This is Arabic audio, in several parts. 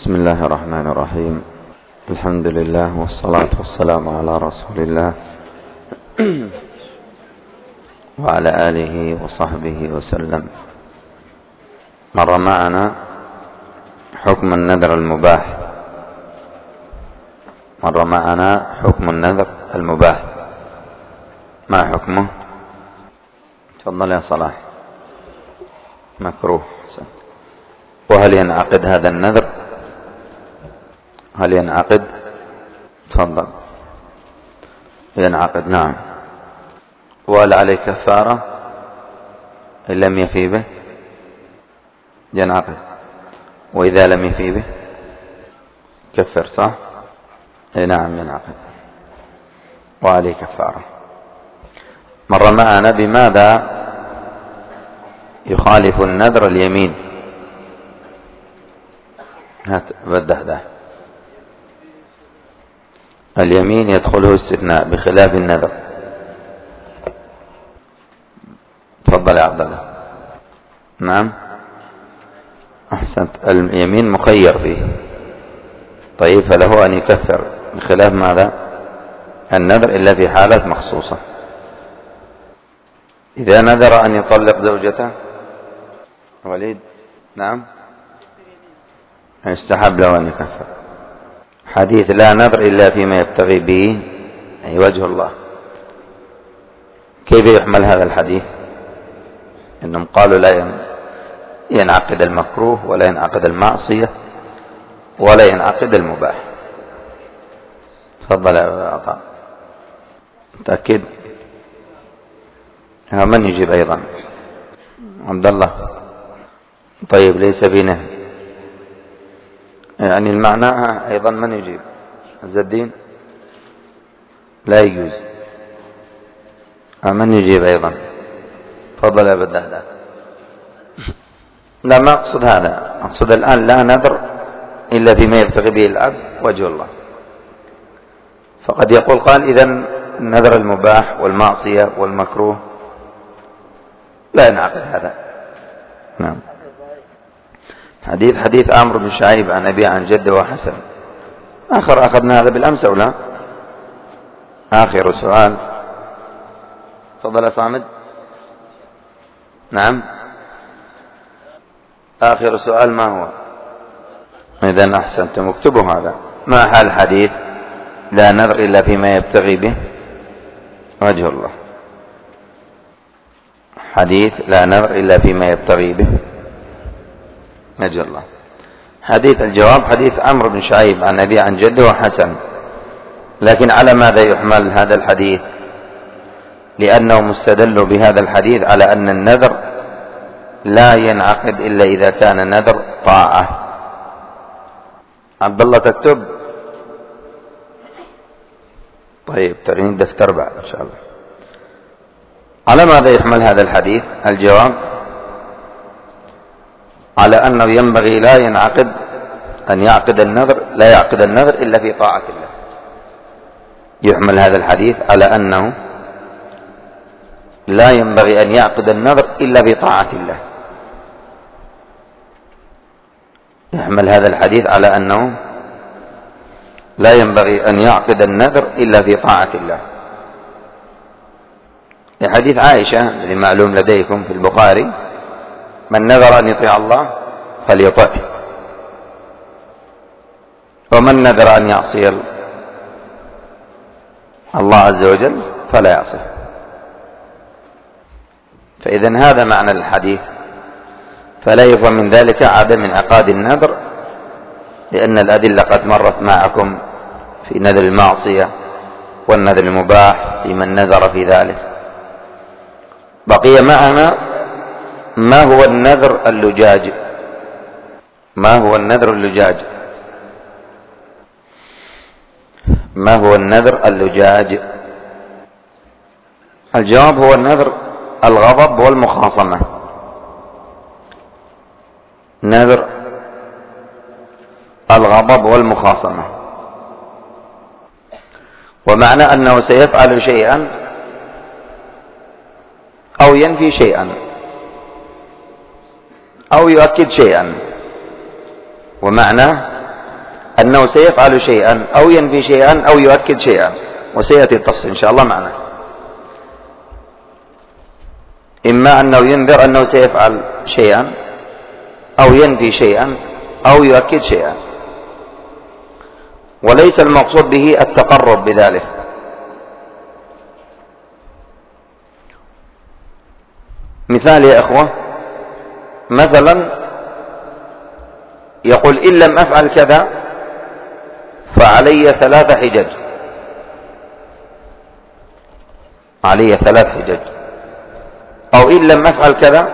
بسم الله الرحمن الرحيم. الحمد لله والصلاة والسلام على رسول الله وعلى آله وصحبه وسلم. مر معنا حكم النذر المباح. ما حكمه؟ تفضل يا صلاح. مكروه. وهل ينعقد هذا النذر؟ هل ينعقد؟ تفضل. ينعقد، نعم. وهل عليه كفارة إن لم يفي به؟ ينعقد. وإذا لم يفي به كفر، صح؟ نعم ينعقد وعليه كفارة. مر معنا بماذا يخالف النذر اليمين. ده اليمين يدخله استثناء بخلاف النذر. تفضل يا عبد الله. نعم أحسنت. اليمين مخير فيه، طيب، فله أن يكفر بخلاف ماذا؟ النذر إلا في حالات مخصوصة. إذا نذر أن يطلق زوجته وليد، نعم، يستحب له أن يكفر. حديث لا نذر إلا فيما يبتغي به أي وجه الله، كيف يحمل هذا الحديث؟ إنهم قالوا لا ينعقد المكروه ولا ينعقد المعصية ولا ينعقد المباح. تفضل يا عطاء. متأكد؟ من يجيب أيضا؟ عبد الله. طيب، ليس بنهي، يعني المعنى أيضا. من يجيب؟ عز الدين. لا يجوز. من يجيب أيضا؟ تفضل يا بدهدان. لا، ما أقصد هذا، أقصد الآن لا نذر إلا فيما يبتغي به العبد وجه الله. فقد يقول قال إذن النذر المباح والمعصية والمكروه لا ينعقد هذا. نعم. حديث عمرو بن شعيب عن أبي عن جده وحسن. أخذنا هذا بالأمس أو لا؟ آخر سؤال. تفضل يا صامد. نعم، آخر سؤال ما هو؟ إذن أحسنتم، اكتبوا هذا. ما حال حديث لا نذر إلا فيما يبتغي به وجه الله؟ حديث لا نذر إلا فيما يبتغي به وجه الله. حديث الجواب حديث عمرو بن شعيب عن أبي عن جده وحسن. لكن على ماذا يحمل هذا الحديث؟ لأنه مستدل بهذا الحديث على أن النذر لا ينعقد إلا إذا كان النذر طاعة. عبد الله تكتب. طيب، ترين دفتر بعد إن شاء الله. على ماذا يحمل هذا الحديث؟ الجواب على أنه ينبغي لا ينعقد أن يعقد النذر، لا يعقد النذر إلا في طاعة الله. يحمل هذا الحديث على أنه لا ينبغي أن يعقد النذر إلا في طاعة الله. يحمل هذا الحديث على أنه لا ينبغي أن يعقد النذر إلا في طاعة الله. لحديث عائشة الذي معلوم لديكم في البخاري: من نذر أن يطيع الله فليطعه، ومن نذر أن يعصي الله عز وجل فلا يعصيه. فإذن هذا معنى الحديث. فلا يفهم من ذلك عدم انعقاد النذر، لأن الأدلة قد مرت معكم في نذر المعصية والنذر المباح في من نذر في ذلك. بقي معنا ما هو النذر اللجاج. ما هو النذر اللجاج؟ ما هو النذر اللجاج؟ الجواب هو النذر الغضب والمخاصمة. نذر الغضب والمخاصمة، ومعنى أنه سيفعل شيئا أو ينفي شيئا أو يؤكد شيئا، ومعنى أنه سيفعل شيئا أو ينفي شيئا أو يؤكد شيئا، وسيأتي التفصيل إن شاء الله معنا. إما أنه ينذر أنه سيفعل شيئا أو ينفي شيئا أو يؤكد شيئا، وليس المقصود به التقرب بذلك. مثال يا إخوة، مثلا يقول إن لم أفعل كذا فعلي 3 حجج، علي 3 حجج، أو إن لم أفعل كذا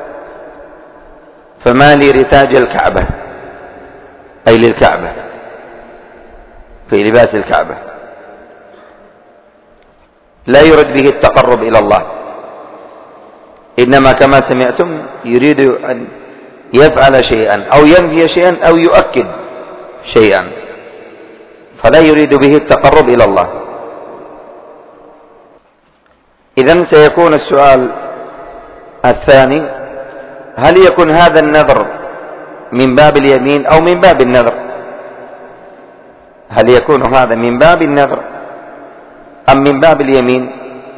فما لي رتاج الكعبة، أي للكعبة في لباس الكعبة، لا يرد به التقرب إلى الله، إنما كما سمعتم يريد أن يفعل شيئا أو ينفي شيئا أو يؤكد شيئا، فلا يريد به التقرب إلى الله. إذن سيكون السؤال الثاني: هل يكون هذا النذر من باب اليمين أو من باب النذر؟ هل يكون هذا من باب النذر أم من باب اليمين؟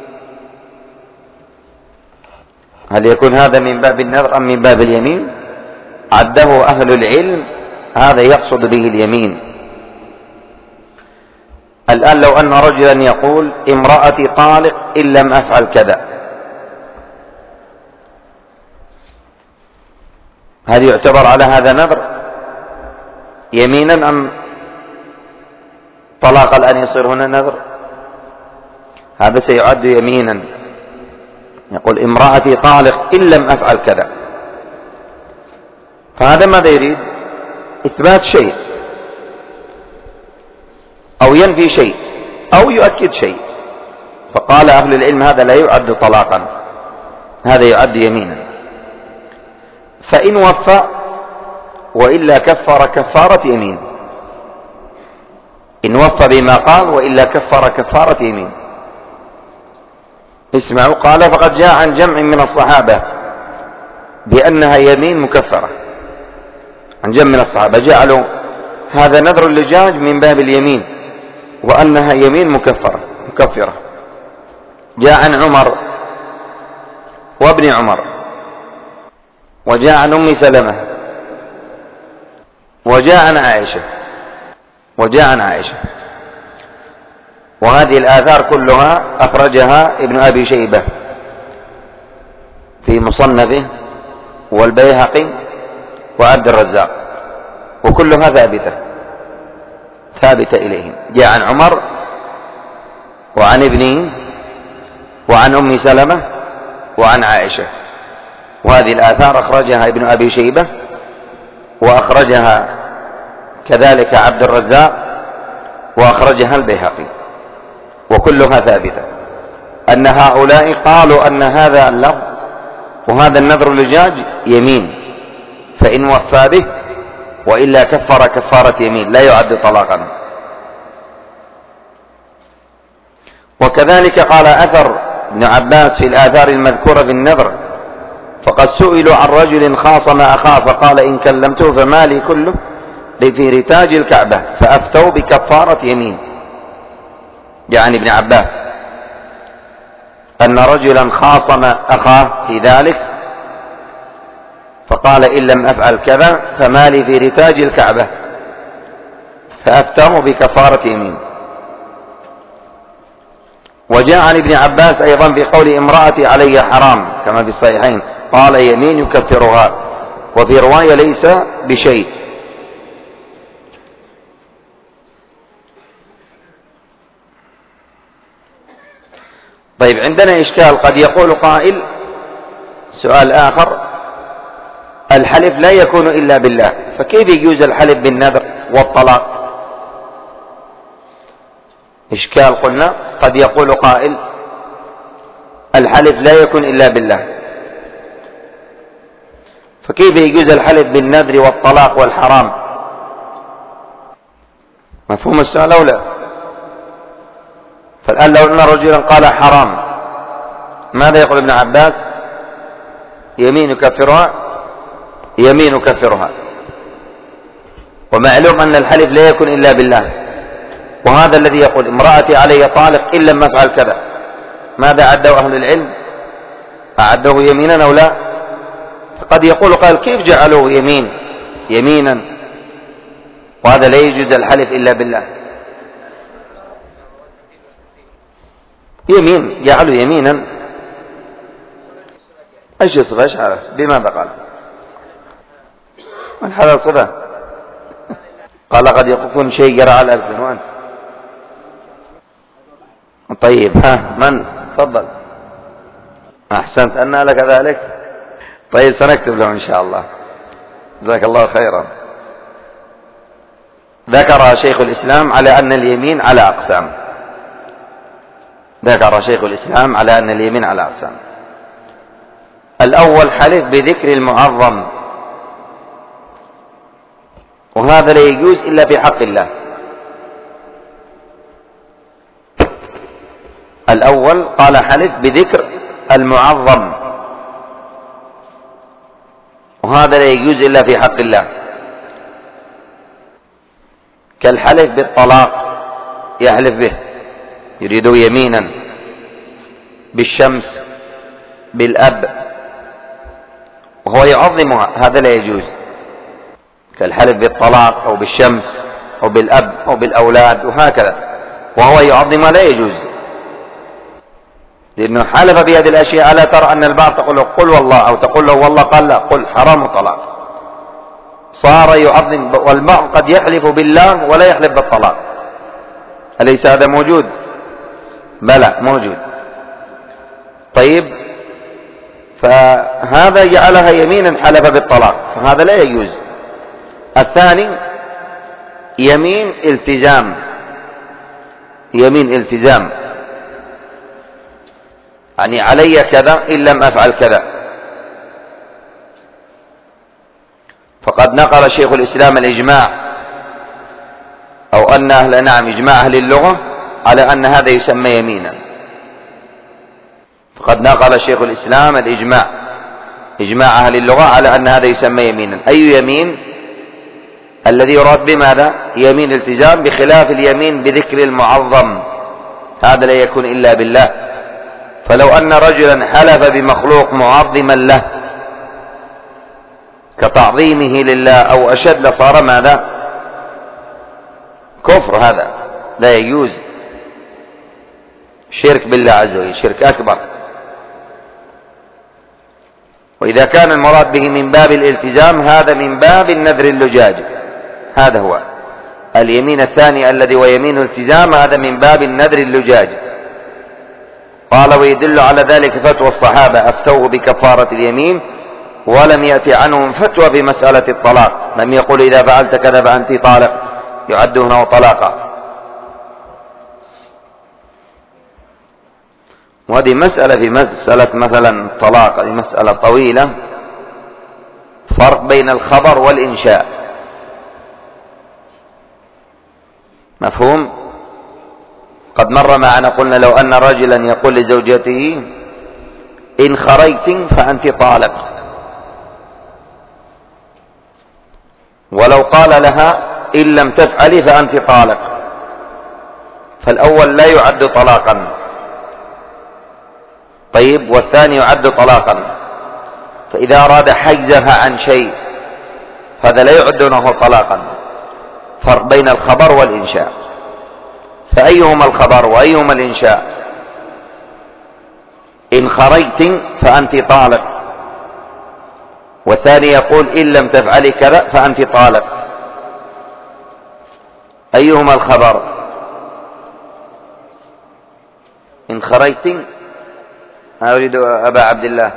هل يكون هذا من باب النذر أم من باب اليمين؟ عده أهل العلم هذا يقصد به اليمين. الآن لو أن رجلا يقول امرأتي طالق إن لم أفعل كذا، هل يعتبر على هذا نذر يمينا أم طلاق الآن يصير هنا نذر؟ هذا سيعد يمينا. يقول امرأتي طالق إن لم أفعل كذا، فهذا ماذا يريد؟ إثبات شيء أو ينفي شيء أو يؤكد شيء، فقال أهل العلم هذا لا يعد طلاقا، هذا يعد يمينا. فإن وفى وإلا كفر كفارة يمين، إن وفى بما قال وإلا كفر كفارة يمين. اسمعوا، قال فقد جاء عن جمع من الصحابة بأنها يمين مكفرة، عن جمع من الصحابة جعلوا هذا نذر اللجاج من باب اليمين وأنها يمين مكفرة. جاء عن عمر وابن عمر، وجاء عن أم سلمة، وجاء عن عائشة، وهذه الآثار كلها أخرجها ابن أبي شيبة في مصنفه والبيهقي وعبد الرزاق، وكلها ثابتة إليهم. جاء عن عمر وعن ابنه وعن أم سلمة وعن عائشة، وهذه الآثار أخرجها ابن أبي شيبة وأخرجها كذلك عبد الرزاق وأخرجها البيهقي، وكلها ثابتة أن هؤلاء قالوا أن هذا اللفظ وهذا النذر اللجاج يمين، فإن وفى به وإلا كفر كفارة يمين، لا يعد طلاقا. وكذلك قال أثر ابن عباس في الآثار المذكورة في النذر: فقد سئلوا عن رجل خاصم أخاه فقال إن كلمته فمالي كله في رتاج الكعبة، فأفتوا بكفارة يمين. يعني ابن عباس أن رجلا خاصم أخاه في ذلك فقال إن لم أفعل كذا فمالي في رتاج الكعبة، فأفتوا بكفارة يمين. وجاء عن ابن عباس أيضا بقول امرأتي علي حرام كما في الصحيحين، قال يمين يكفرها، وفي رواية ليس بشيء. طيب، عندنا إشكال، قد يقول قائل سؤال آخر: الحلف لا يكون إلا بالله، فكيف يجوز الحلف بالنذر والطلاق؟ إشكال، قلنا قد يقول قائل الحلف لا يكون إلا بالله، فكيف يجوز الحلف بالنذر والطلاق والحرام؟ مفهوم السؤال أو لا؟ فالآن لو أن رجلا قال حرام، ماذا يقول ابن عباس؟ يمين يكفرها، ومعلوم أن الحلف لا يكون إلا بالله. وهذا الذي يقول امرأتي علي طالق إن لم أفعل كذا، ماذا أعده أهل العلم؟ أعده يمينا أو لا؟ فقد يقول قال كيف جعلوه يمينا، وهذا لا يجوز الحلف إلا بالله. يمين جعلوا يمينا، ايش صفة؟ ايش عرف؟ بماذا قال؟ من هذا صفة؟ قال قد يكون شيء جرى على الألسن. وانت طيب من؟ تفضل. احسنت ان لك ذلك. طيب سنكتب له ان شاء الله، جزاك الله خيرا. ذكر شيخ الإسلام على أن اليمين على أقسام، ذكر شيخ الإسلام على أن اليمين على أقسام. الأول حلف بذكر المعظم، وهذا لا يجوز إلا في حق الله. الأول قال حلف بذكر المعظم، وهذا لا يجوز إلا في حق الله، كالحلف بالطلاق يحلف به، يريد يمينا، بالشمس، بالأب، وهو يعظمها، هذا لا يجوز، كالحلف بالطلاق أو بالشمس أو بالأب أو بالأولاد وهكذا، وهو يعظمها لا يجوز، لأنه حلف بهذه الأشياء. ألا ترى أن البعض تقول له قل والله، أو تقول له والله، قال لا، قل حرام الطلاق، صار يعظم. والبعض قد يحلف بالله ولا يحلف بالطلاق، أليس هذا موجود؟ بلى موجود. طيب، فهذا جعلها يمينا حلف بالطلاق، فهذا لا يجوز. الثاني يمين التزام، يمين التزام، يعني علي كذا إن لم أفعل كذا. فقد نقل شيخ الإسلام الإجماع، أو أن إجماع أهل اللغة على أن هذا يسمى يمينا. فقد نقل شيخ الإسلام الإجماع، إجماع أهل اللغة على أن هذا يسمى يمينا. أي يمين؟ الذي يراد بماذا؟ يمين التزام، بخلاف اليمين بذكر المعظم، هذا لا يكون إلا بالله. فلو أن رجلا حلف بمخلوق معظما له كتعظيمه لله أو أشد، صار ماذا؟ كفر، هذا لا يجوز، شرك بالله عز وجل، شرك أكبر. وإذا كان المراد به من باب الالتزام، هذا من باب النذر اللجاج، هذا هو اليمين الثاني الذي هو يمين التزام، هذا من باب النذر اللجاج. قال ويدل على ذلك فتوى الصحابة أفتوه بكفارة اليمين، ولم يأتي عنهم فتوى في مسألة الطلاق، لم يقول إذا فعلت كذا فأنت طالق، يعد هنا طلاقا. وهذه مسألة، في مسألة مثلا الطلاق، هذه مسألة طويلة، فرق بين الخبر والإنشاء، مفهوم؟ قد مر معنا قلنا لو أن رجلا يقول لزوجته إن خرجت فأنت طالق، ولو قال لها إن لم تفعلي فأنت طالق، فالأول لا يعد طلاقا، طيب، والثاني يعد طلاقا. فإذا أراد حجزها عن شيء هذا لا يعدونه طلاقا. فرق بين الخبر والإنشاء، فأيهما الخبر وأيهما الإنشاء؟ إن خرجت فأنت طالق، والثاني يقول إن لم تفعلي كذا فأنت طالق، أيهما الخبر؟ إن خرجت، أنا أريد أبا عبد الله،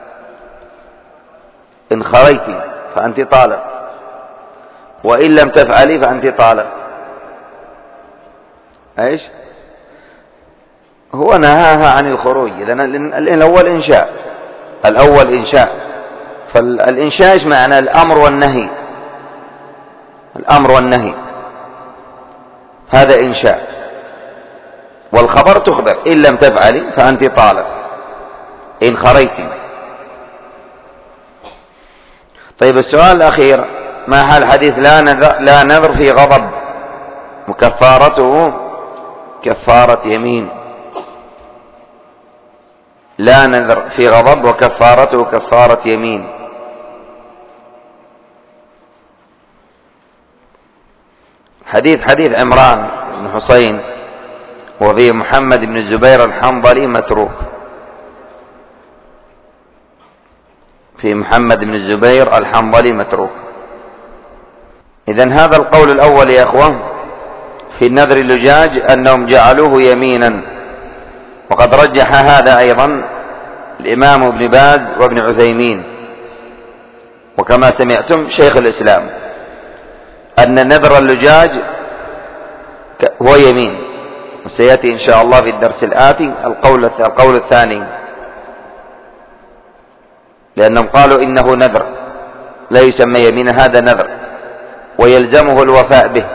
إن خرجت فأنت طالق، وإن لم تفعلي فأنت طالق. ايش؟ هو نهاها عن الخروج، لأن الأول إنشاء، الأول إنشاء. فالإنشاء ايش معنى؟ الأمر والنهي، الأمر والنهي، هذا إنشاء. والخبر تخبر إن لم تفعلي فأنت طالق، إن خرجت. طيب، السؤال الأخير ما حال حديث لا نذر في غضب وكفارته كفارة يمين؟ لا نذر في غضب وكفارته كفارة يمين. حديث عمران بن حسين وفيه محمد بن الزبير الحنظلي متروك. في محمد بن الزبير الحنظلي متروك. إذن هذا القول الأول يا أخوة في النذر اللجاج أنهم جعلوه يمينا، وقد رجح هذا أيضا الإمام ابن باز وابن عثيمين، وكما سمعتم شيخ الإسلام، أن نذر اللجاج هو يمين. وسيأتي إن شاء الله في الدرس الآتي القول الثاني، لأنهم قالوا إنه نذر لا يسمى يمين، هذا نذر ويلزمه الوفاء به،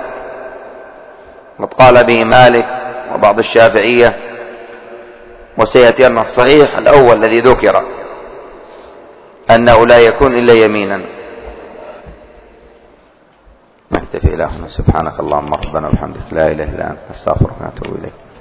وقال به مالك وبعض الشافعية. وسيأتي أن الصحيح الأول الذي ذكر أنه لا يكون إلا يمينا. نكتفي إلى هنا. سبحانك اللهم ربنا وبحمدك لا إله إلا أنت نستغفرك ونتوب إليك.